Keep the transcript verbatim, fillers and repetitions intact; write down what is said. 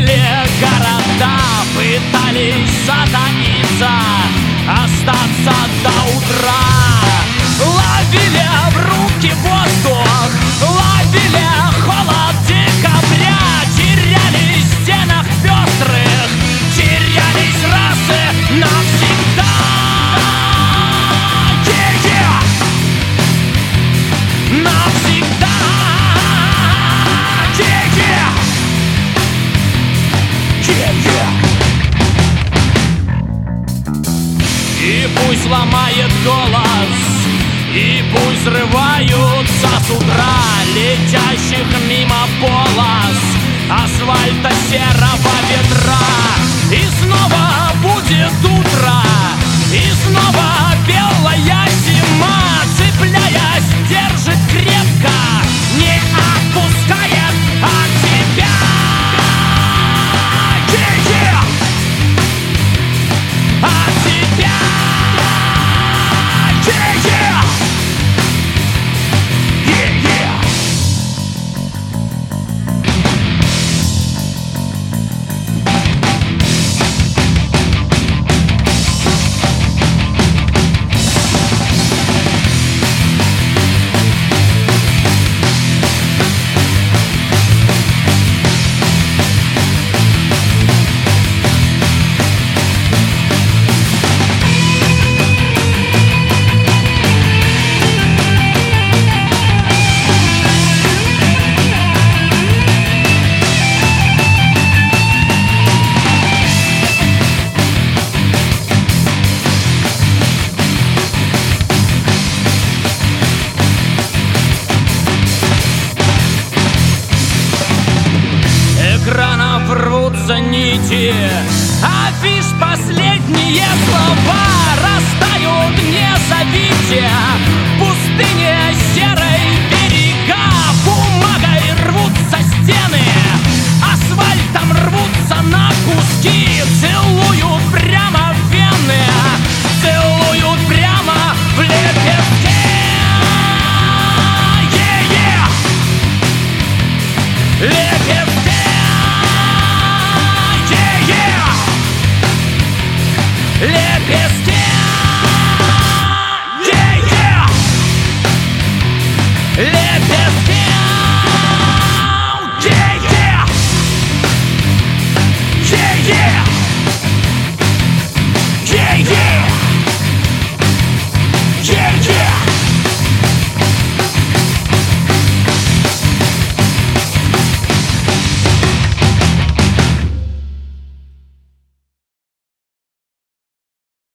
Гибли города, пытались затаиться, остаться до утра. Ловили в руки воздух, ловили холод декабря. Терялись в стенах пестрых, терялись расы навсегда. Yeah-yeah! Навсегда. Yeah-yeah! Yeah-yeah! И пусть ломает голос, и пусть взрываются с утра летящих мимо полос асфальта серого ветра. И снова будет утро, и снова белая зима, цепляясь, держит крепко, не отпускает от тебя. Yeah-yeah! От тебя. Yeah-yeah! Yeah-yeah! Экранов рвутся нити, афиш последние